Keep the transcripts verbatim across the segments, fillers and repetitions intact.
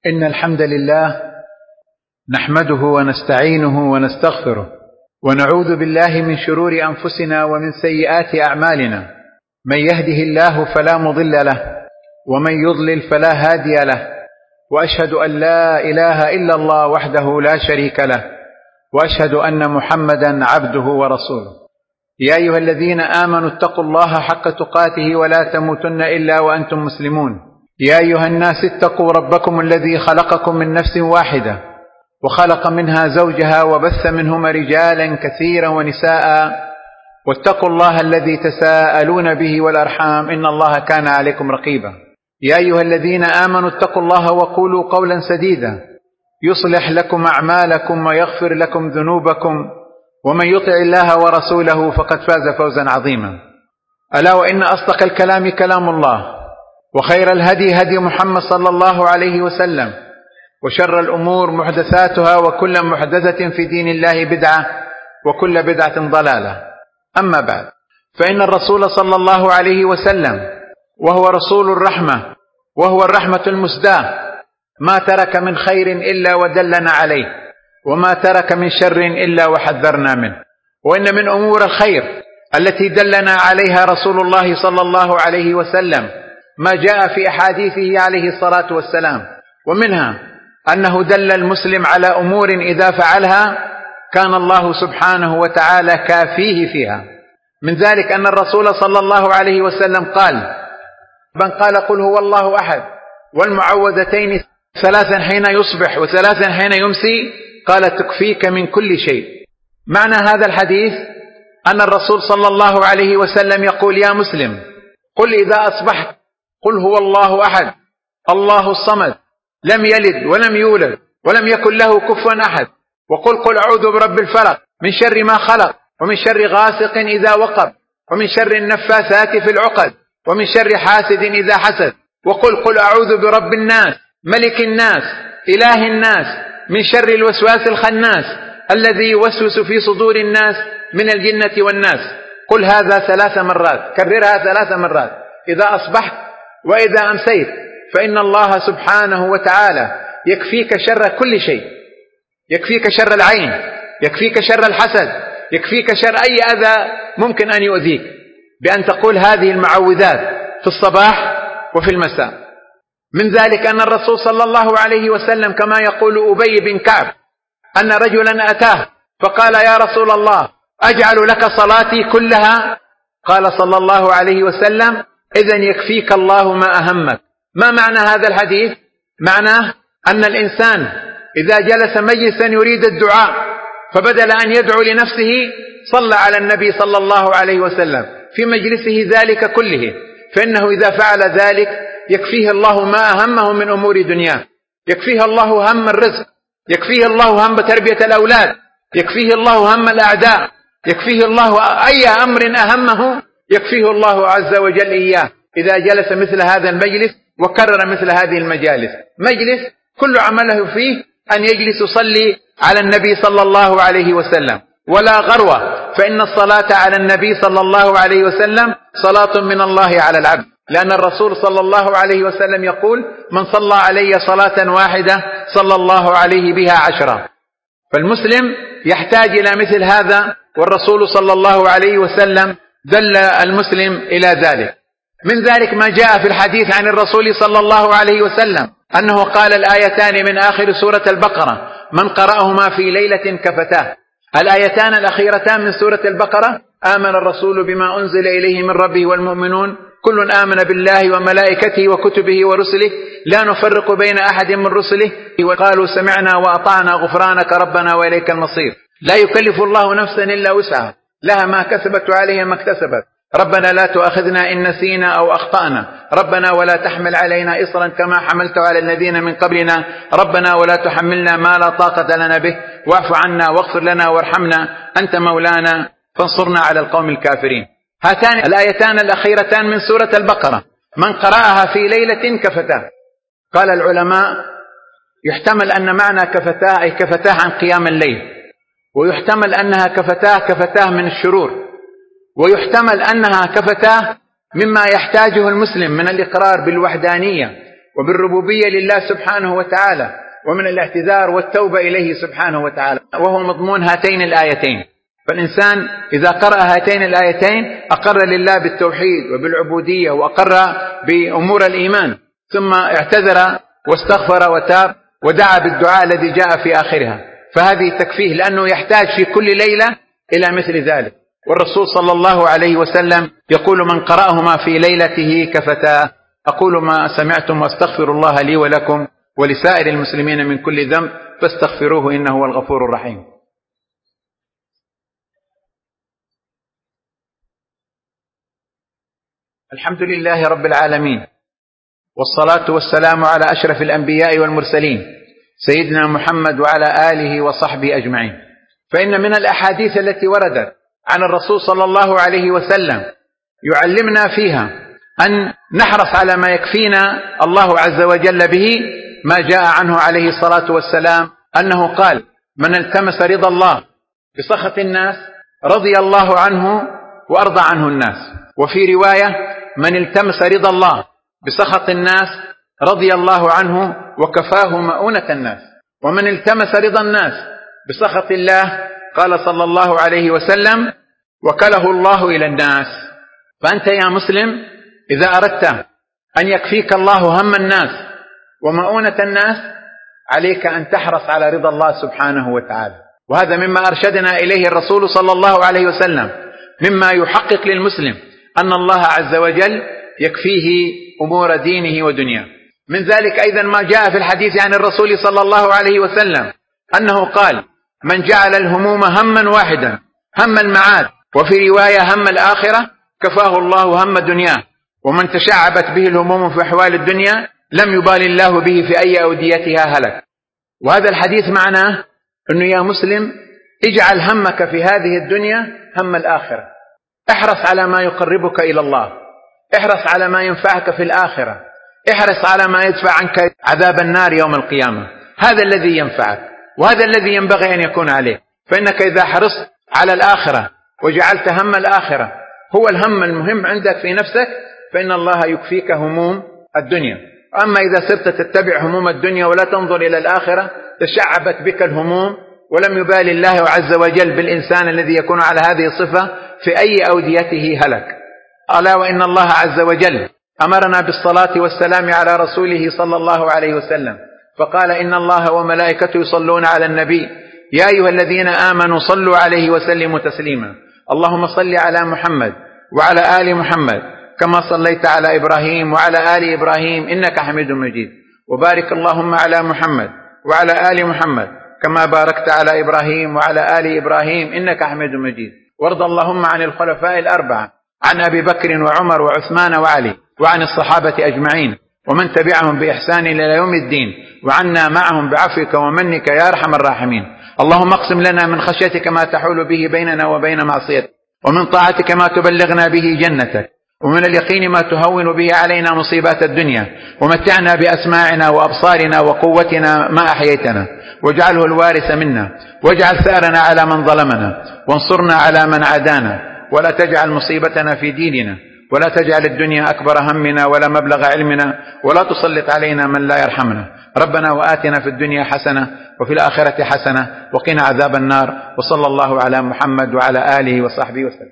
إن الحمد لله نحمده ونستعينه ونستغفره ونعوذ بالله من شرور أنفسنا ومن سيئات أعمالنا. من يهده الله فلا مضل له ومن يضلل فلا هادي له، وأشهد أن لا إله إلا الله وحده لا شريك له، وأشهد أن محمدا عبده ورسوله. يا أيها الذين آمنوا اتقوا الله حق تقاته ولا تموتن إلا وأنتم مسلمون. يا أيها الناس اتقوا ربكم الذي خلقكم من نفس واحدة وخلق منها زوجها وبث منهما رجالا كثيرا ونساء، واتقوا الله الذي تساءلون به والأرحام إن الله كان عليكم رقيبا. يا أيها الذين آمنوا اتقوا الله وقولوا قولا سديدا يصلح لكم أعمالكم ويغفر لكم ذنوبكم، ومن يطع الله ورسوله فقد فاز فوزا عظيما. ألا وإن أصدق الكلام كلام الله، وخير الهدي هدي محمد صلى الله عليه وسلم، وشر الأمور محدثاتها، وكل محدثة في دين الله بدعة، وكل بدعة ضلالة. أما بعد، فإن الرسول صلى الله عليه وسلم وهو رسول الرحمة وهو الرحمة المسداة ما ترك من خير إلا ودلنا عليه، وما ترك من شر إلا وحذرنا منه. وإن من أمور الخير التي دلنا عليها رسول الله صلى الله عليه وسلم ما جاء في أحاديثه عليه الصلاة والسلام، ومنها أنه دل المسلم على أمور إذا فعلها كان الله سبحانه وتعالى كافيه فيها. من ذلك أن الرسول صلى الله عليه وسلم قال: من قال قل هو الله أحد والمعوذتين ثلاثا حين يصبح وثلاثا حين يمسي قال تكفيك من كل شيء. معنى هذا الحديث أن الرسول صلى الله عليه وسلم يقول: يا مسلم، قل إذا أصبحت قل هو الله أحد الله الصمد لم يلد ولم يولد ولم يكن له كفوا أحد، وقل قل أعوذ برب الفلق من شر ما خلق، ومن شر غاسق إذا وقب، ومن شر النفاثات في العقد، ومن شر حاسد إذا حسد، وقل قل أعوذ برب الناس ملك الناس إله الناس من شر الوسواس الخناس الذي يوسوس في صدور الناس من الجنة والناس. قل هذا ثلاث مرات، كررها ثلاث مرات إذا أصبحت وإذا أمسيت، فإن الله سبحانه وتعالى يكفيك شر كل شيء، يكفيك شر العين، يكفيك شر الحسد، يكفيك شر أي أذى ممكن أن يؤذيك، بأن تقول هذه المعوذات في الصباح وفي المساء. من ذلك أن الرسول صلى الله عليه وسلم كما يقول أبي بن كعب أن رجلا أتاه فقال: يا رسول الله، أجعل لك صلاتي كلها؟ قال صلى الله عليه وسلم: إذن يكفيك الله ما أهمك. ما معنى هذا الحديث؟ معناه أن الإنسان إذا جلس مجلسا يريد الدعاء فبدل أن يدعو لنفسه صلى على النبي صلى الله عليه وسلم في مجلسه ذلك كله، فإنه إذا فعل ذلك يكفيه الله ما أهمه من أمور دنياه، يكفيه الله هم الرزق، يكفيه الله هم تربية الأولاد، يكفيه الله هم الأعداء، يكفيه الله أي أمر أهمه يكفيه الله عز وجل إياه إذا جلس مثل هذا المجلس وكرر مثل هذه المجالس. مجلس كل عمله فيه أن يجلس يصلي على النبي صلى الله عليه وسلم، ولا غروة، فإن الصلاة على النبي صلى الله عليه وسلم صلاة من الله على العبد، لأن الرسول صلى الله عليه وسلم يقول: من صلى علي صلاة واحدة صلى الله عليه بها عشرة. فالمسلم يحتاج إلى مثل هذا، والرسول صلى الله عليه وسلم دل المسلم إلى ذلك. من ذلك ما جاء في الحديث عن الرسول صلى الله عليه وسلم أنه قال الآيتان من آخر سورة البقرة من قرأهما في ليلة كفتاه. الآيتان الأخيرتان من سورة البقرة: آمن الرسول بما أنزل إليه من ربه والمؤمنون كل آمن بالله وملائكته وكتبه ورسله لا نفرق بين أحد من رسله وقالوا سمعنا وأطعنا غفرانك ربنا وإليك المصير. لا يكلف الله نفسا إلا وسعها، لها ما كسبت وعليها ما اكتسبت. ربنا لا تؤاخذنا إن نسينا أو أخطأنا، ربنا ولا تحمل علينا إصرا كما حملت على الذين من قبلنا، ربنا ولا تحملنا ما لا طاقة لنا به، واعف عنا واغفر لنا وارحمنا أنت مولانا فانصرنا على القوم الكافرين. هاتان الآيتان الأخيرتان من سورة البقرة من قرأها في ليلة كفتاه. قال العلماء: يحتمل أن معنى كفتاه أي كفتاه عن قيام الليل، ويحتمل أنها كفتاه كفتاه من الشرور، ويحتمل أنها كفتاه مما يحتاجه المسلم من الإقرار بالوحدانية وبالربوبية لله سبحانه وتعالى، ومن الاعتذار والتوبة إليه سبحانه وتعالى، وهو مضمون هاتين الآيتين. فالإنسان إذا قرأ هاتين الآيتين أقر لله بالتوحيد وبالعبودية، وأقر بأمور الإيمان، ثم اعتذر واستغفر وتاب ودعا بالدعاء الذي جاء في آخرها، فهذه تكفيه، لأنه يحتاج في كل ليلة إلى مثل ذلك. والرسول صلى الله عليه وسلم يقول: من قرأهما في ليلته كفتاه. أقول ما سمعتم واستغفر الله لي ولكم ولسائر المسلمين من كل ذنب فاستغفروه إنه هو الغفور الرحيم. الحمد لله رب العالمين، والصلاة والسلام على أشرف الأنبياء والمرسلين سيدنا محمد وعلى آله وصحبه أجمعين. فإن من الأحاديث التي وردت عن الرسول صلى الله عليه وسلم يعلمنا فيها أن نحرص على ما يكفينا الله عز وجل به، ما جاء عنه عليه الصلاة والسلام أنه قال: من التمس رضا الله بسخط الناس رضي الله عنه وأرضى عنه الناس. وفي رواية: من التمس رضا الله بسخط الناس رضي الله عنه وكفاه مؤونة الناس. ومن التمس رضا الناس بسخط الله قال صلى الله عليه وسلم: وكله الله إلى الناس. فأنت يا مسلم إذا أردت أن يكفيك الله هم الناس ومؤونة الناس عليك أن تحرص على رضا الله سبحانه وتعالى. وهذا مما أرشدنا إليه الرسول صلى الله عليه وسلم، مما يحقق للمسلم أن الله عز وجل يكفيه أمور دينه ودنياه. من ذلك أيضا ما جاء في الحديث عن الرسول صلى الله عليه وسلم أنه قال: من جعل الهموم هما واحدا، هم المعاد، وفي رواية هم الآخرة، كفاه الله هم دنياه. ومن تشعبت به الهموم في أحوال الدنيا لم يبال الله به في أي أوديتها هلك. وهذا الحديث معناه أنه يا مسلم اجعل همك في هذه الدنيا هم الآخرة، احرص على ما يقربك إلى الله، احرص على ما ينفعك في الآخرة، احرص على ما يدفع عنك عذاب النار يوم القيامة. هذا الذي ينفعك، وهذا الذي ينبغي أن يكون عليه. فإنك إذا حرصت على الآخرة وجعلت هم الآخرة هو الهم المهم عندك في نفسك، فإن الله يكفيك هموم الدنيا. أما إذا صرت تتبع هموم الدنيا ولا تنظر إلى الآخرة تشعبت بك الهموم، ولم يبال الله عز وجل بالإنسان الذي يكون على هذه الصفة في أي أوديته هلك. ألا وإن الله عز وجل أمرنا بالصلاة والسلام على رسوله صلى الله عليه وسلم، فقال: إن الله وملائكته يصلون على النبي يا أيها الذين آمنوا صلوا عليه وسلموا تسليما. اللهم صل على محمد وعلى آل محمد كما صليت على إبراهيم وعلى آل إبراهيم إنك حميد مجيد، وبارك اللهم على محمد وعلى آل محمد كما باركت على إبراهيم وعلى آل إبراهيم إنك حميد مجيد. وارض اللهم عن الخلفاء الأربعة، عن أبي بكر وعمر وعثمان وعلي، وعن الصحابة أجمعين ومن تبعهم بإحسان إلى يوم الدين، وعنا معهم بعفوك ومنك يا أرحم الراحمين. اللهم اقسم لنا من خشيتك ما تحول به بيننا وبين معصيتك، ومن طاعتك ما تبلغنا به جنتك، ومن اليقين ما تهون به علينا مصيبات الدنيا، ومتعنا بأسماعنا وأبصارنا وقوتنا ما أحييتنا، واجعله الوارث منا، واجعل ثأرنا على من ظلمنا، وانصرنا على من عادانا، ولا تجعل مصيبتنا في ديننا، ولا تجعل الدنيا أكبر همنا ولا مبلغ علمنا، ولا تسلط علينا من لا يرحمنا. ربنا وآتنا في الدنيا حسنة وفي الآخرة حسنة وقنا عذاب النار. وصلى الله على محمد وعلى آله وصحبه وسلم.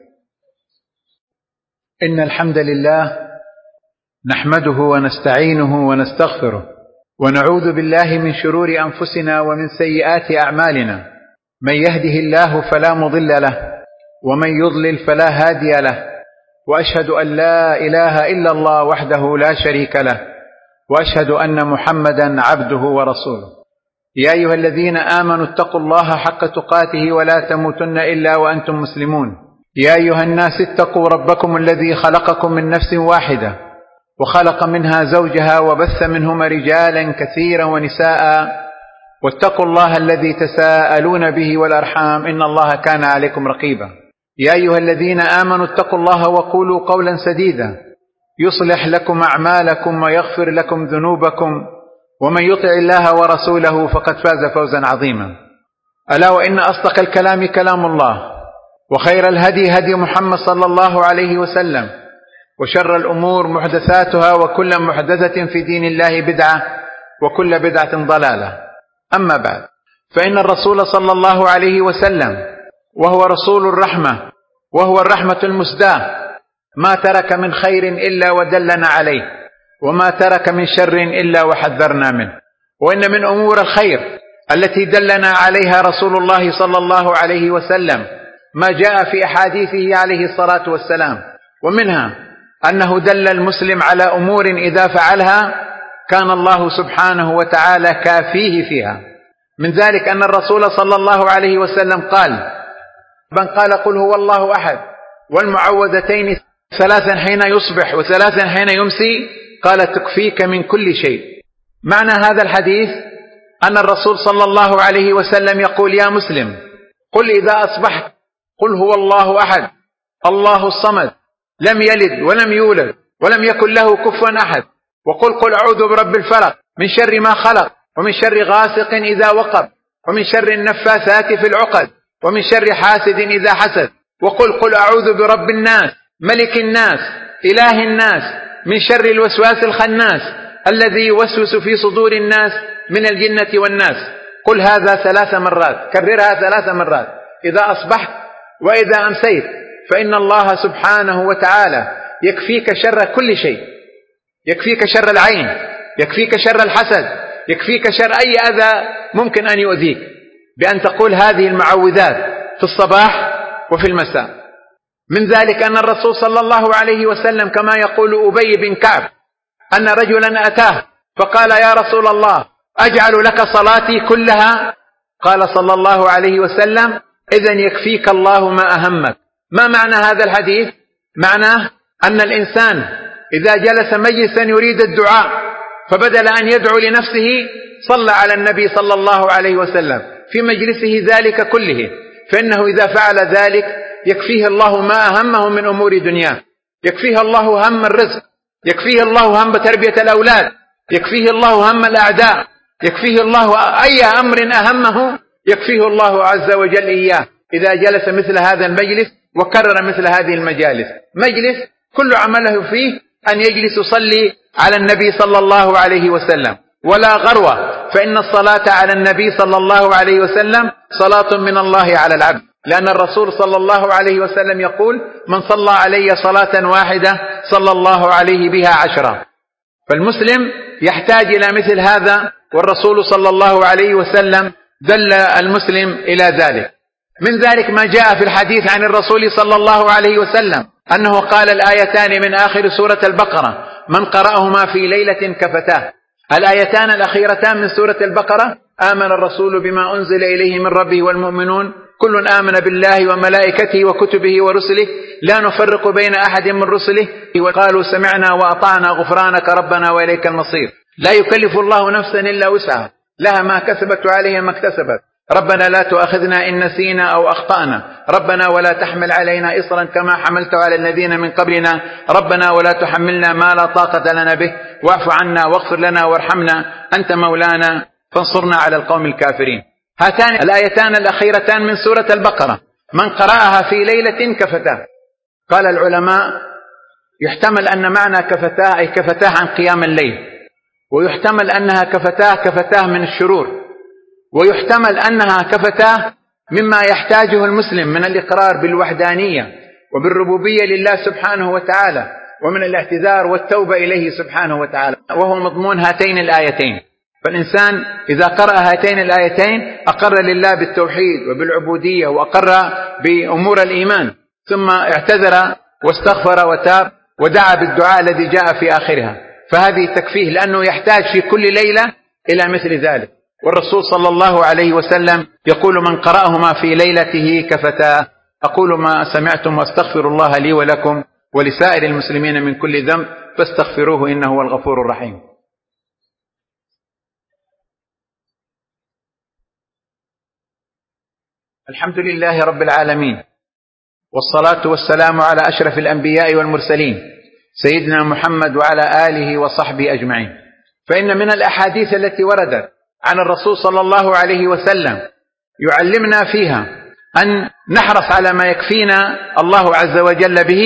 إن الحمد لله نحمده ونستعينه ونستغفره، ونعوذ بالله من شرور أنفسنا ومن سيئات أعمالنا. من يهده الله فلا مضل له، ومن يضلل فلا هادي له، وأشهد أن لا إله إلا الله وحده لا شريك له، وأشهد أن محمدا عبده ورسوله. يا أيها الذين آمنوا اتقوا الله حق تقاته ولا تموتن إلا وأنتم مسلمون. يا أيها الناس اتقوا ربكم الذي خلقكم من نفس واحدة، وخلق منها زوجها، وبث منهما رجالا كثيرا ونساء، واتقوا الله الذي تساءلون به والأرحام إن الله كان عليكم رقيبا. يا أيها الذين آمنوا اتقوا الله وقولوا قولا سديدا يصلح لكم أعمالكم ويغفر لكم ذنوبكم، ومن يطع الله ورسوله فقد فاز فوزا عظيما. ألا وإن أصدق الكلام كلام الله، وخير الهدي هدي محمد صلى الله عليه وسلم، وشر الأمور محدثاتها، وكل محدثة في دين الله بدعة، وكل بدعة ضلالة. أما بعد، فإن الرسول صلى الله عليه وسلم وهو رسول الرحمة وهو الرحمة المسداة ما ترك من خير إلا ودلنا عليه، وما ترك من شر إلا وحذرنا منه. وإن من أمور الخير التي دلنا عليها رسول الله صلى الله عليه وسلم ما جاء في أحاديثه عليه الصلاة والسلام، ومنها أنه دل المسلم على أمور إذا فعلها كان الله سبحانه وتعالى كافيه فيها. من ذلك أن الرسول صلى الله عليه وسلم قال: من قال قل هو الله أحد والمعوذتين ثلاثا حين يصبح وثلاثا حين يمسي قال تكفيك من كل شيء. معنى هذا الحديث أن الرسول صلى الله عليه وسلم يقول: يا مسلم، قل إذا أصبحت قل هو الله أحد الله الصمد لم يلد ولم يولد ولم يكن له كفوا أحد، وقل قل أعوذ برب الفلق من شر ما خلق، ومن شر غاسق إذا وقب، ومن شر النفاثات في العقد، ومن شر حاسد إذا حسد، وقل قل أعوذ برب الناس ملك الناس إله الناس من شر الوسواس الخناس الذي يوسوس في صدور الناس من الجنة والناس. قل هذا ثلاث مرات، كررها ثلاث مرات إذا أصبحت وإذا أمسيت، فإن الله سبحانه وتعالى يكفيك شر كل شيء، يكفيك شر العين، يكفيك شر الحسد، يكفيك شر أي أذى ممكن أن يؤذيك، بأن تقول هذه المعوذات في الصباح وفي المساء. من ذلك أن الرسول صلى الله عليه وسلم كما يقول أبي بن كعب أن رجلا أتاه فقال: يا رسول الله، أجعل لك صلاتي كلها؟ قال صلى الله عليه وسلم: إذن يكفيك الله ما أهمك. ما معنى هذا الحديث؟ معناه أن الإنسان إذا جلس مجلسا يريد الدعاء فبدل أن يدعو لنفسه صلى على النبي صلى الله عليه وسلم في مجلسه ذلك كله، فإنه إذا فعل ذلك يكفيه الله ما أهمه من أمور دنياه، يكفيه الله هم الرزق، يكفيه الله هم تربية الأولاد، يكفيه الله هم الأعداء، يكفيه الله أي أمر أهمه يكفيه الله عز وجل إياه إذا جلس مثل هذا المجلس وكرر مثل هذه المجالس. مجلس كل عمله فيه أن يجلس يصلي على النبي صلى الله عليه وسلم، ولا غروة، فإن الصلاة على النبي صلى الله عليه وسلم صلاة من الله على العبد، لأن الرسول صلى الله عليه وسلم يقول: من صلى علي صلاة واحدة صلى الله عليه بها عشرة. فالمسلم يحتاج إلى مثل هذا، والرسول صلى الله عليه وسلم دل المسلم إلى ذلك. من ذلك ما جاء في الحديث عن الرسول صلى الله عليه وسلم أنه قال الآيتان من آخر سورة البقرة من قرأهما في ليلة كفتاه. الآيتان الأخيرتان من سورة البقرة: آمن الرسول بما أنزل إليه من ربه والمؤمنون كل آمن بالله وملائكته وكتبه ورسله لا نفرق بين أحد من رسله وقالوا سمعنا وأطعنا غفرانك ربنا وإليك المصير. لا يكلف الله نفسا إلا وسعها، لها ما كسبت وعليها ما اكتسبت. ربنا لا تؤاخذنا إن نسينا أو أخطأنا، ربنا ولا تحمل علينا إصرا كما حملت على الذين من قبلنا، ربنا ولا تحملنا ما لا طاقة لنا به، واعف عنا واغفر لنا وارحمنا أنت مولانا فانصرنا على القوم الكافرين. هاتان الآيتان الأخيرتان من سورة البقرة من قرأها في ليلة كفتاه. قال العلماء: يحتمل أن معنى كفتاه أي كفتاه عن قيام الليل، ويحتمل أنها كفتاه كفتاه من الشرور، ويحتمل أنها كفتاه مما يحتاجه المسلم من الإقرار بالوحدانية وبالربوبية لله سبحانه وتعالى، ومن الاعتذار والتوبة إليه سبحانه وتعالى، وهو مضمون هاتين الآيتين. فالإنسان إذا قرأ هاتين الآيتين أقر لله بالتوحيد وبالعبودية، وأقر بأمور الإيمان، ثم اعتذر واستغفر وتاب ودعا بالدعاء الذي جاء في آخرها، فهذه تكفيه، لأنه يحتاج في كل ليلة إلى مثل ذلك. والرسول صلى الله عليه وسلم يقول: من قرأهما في ليلته كفتاه. أقول ما سمعتم واستغفر الله لي ولكم ولسائر المسلمين من كل ذنب فاستغفروه إنه هو الغفور الرحيم. الحمد لله رب العالمين، والصلاة والسلام على أشرف الأنبياء والمرسلين سيدنا محمد وعلى آله وصحبه أجمعين. فإن من الأحاديث التي وردت عن الرسول صلى الله عليه وسلم يعلمنا فيها أن نحرص على ما يكفينا الله عز وجل به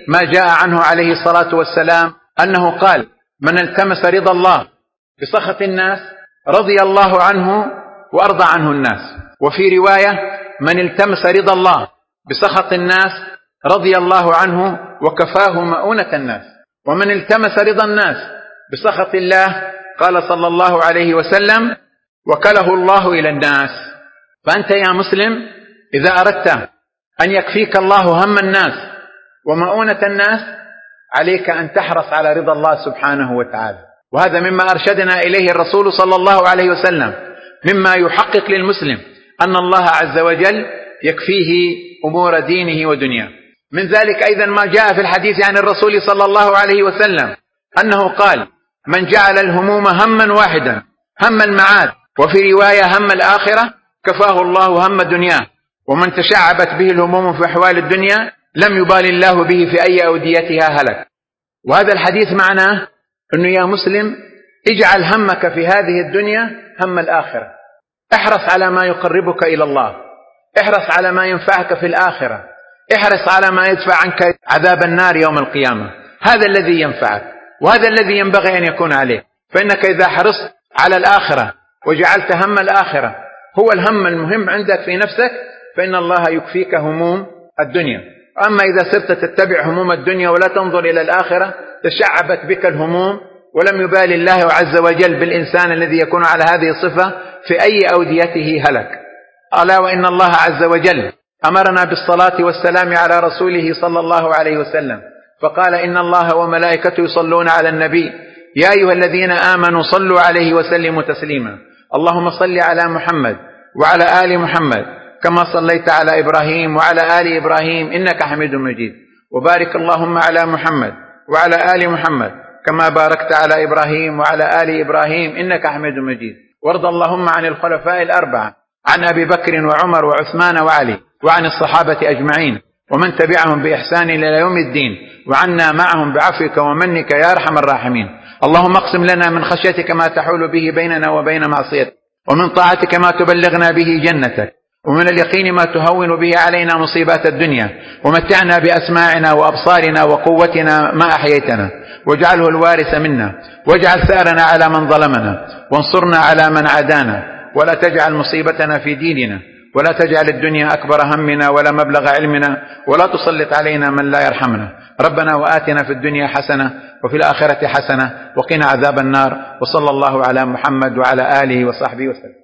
ما جاء عنه عليه الصلاة والسلام أنه قال: من التمس رضا الله بسخط الناس رضي الله عنه وأرضى عنه الناس. وفي رواية: من التمس رضا الله بسخط الناس رضي الله عنه وكفاه مؤونة الناس. ومن التمس رضا الناس بسخط الله قال صلى الله عليه وسلم: وكله الله إلى الناس. فأنت يا مسلم إذا أردت أن يكفيك الله هم الناس ومؤونة الناس عليك أن تحرص على رضا الله سبحانه وتعالى. وهذا مما أرشدنا إليه الرسول صلى الله عليه وسلم، مما يحقق للمسلم أن الله عز وجل يكفيه أمور دينه ودنياه. من ذلك أيضا ما جاء في الحديث عن الرسول صلى الله عليه وسلم أنه قال: من جعل الهموم هما واحدا، هم المعاد، وفي رواية هم الآخرة، كفاه الله هم دنياه. ومن تشعبت به الهموم في أحوال الدنيا لم يبال الله به في أي أوديتها هلك. وهذا الحديث معناه أنه يا مسلم اجعل همك في هذه الدنيا هم الآخرة، احرص على ما يقربك إلى الله، احرص على ما ينفعك في الآخرة، احرص على ما يدفع عنك عذاب النار يوم القيامة. هذا الذي ينفعك وهذا الذي ينبغي أن يكون عليه. فإنك إذا حرصت على الآخرة وجعلت هم الآخرة هو الهم المهم عندك في نفسك فإن الله يكفيك هموم الدنيا. أما إذا صرت تتبع هموم الدنيا ولا تنظر إلى الآخرة تشعبت بك الهموم ولم يبال الله عز وجل بالإنسان الذي يكون على هذه الصفة في أي أوديته هلك. ألا وإن الله عز وجل أمرنا بالصلاة والسلام على رسوله صلى الله عليه وسلم، فقال: إن الله وملائكته يصلون على النبي يا أيها الذين آمنوا صلوا عليه وسلموا تسليما. اللهم صل على محمد وعلى آل محمد كما صليت على إبراهيم وعلى آل إبراهيم إنك حميد مجيد، وبارك اللهم على محمد وعلى آل محمد كما باركت على إبراهيم وعلى آل إبراهيم إنك حميد مجيد. وارض اللهم عن الخلفاء الأربعة، عن أبي بكر وعمر وعثمان وعلي، وعن الصحابة أجمعين ومن تبعهم بإحسان إلى يوم الدين، وعنا معهم بعفوك ومنك يا أرحم الراحمين. اللهم اقسم لنا من خشيتك ما تحول به بيننا وبين معصيتك، ومن طاعتك ما تبلغنا به جنتك، ومن اليقين ما تهون به علينا مصيبات الدنيا، ومتعنا بأسماعنا وأبصارنا وقوتنا ما أحييتنا، واجعله الوارث منا، واجعل ثأرنا على من ظلمنا، وانصرنا على من عادانا، ولا تجعل مصيبتنا في ديننا، ولا تجعل الدنيا أكبر همنا ولا مبلغ علمنا، ولا تسلط علينا من لا يرحمنا. ربنا وآتنا في الدنيا حسنة وفي الآخرة حسنة وقنا عذاب النار. وصلى الله على محمد وعلى آله وصحبه وسلم.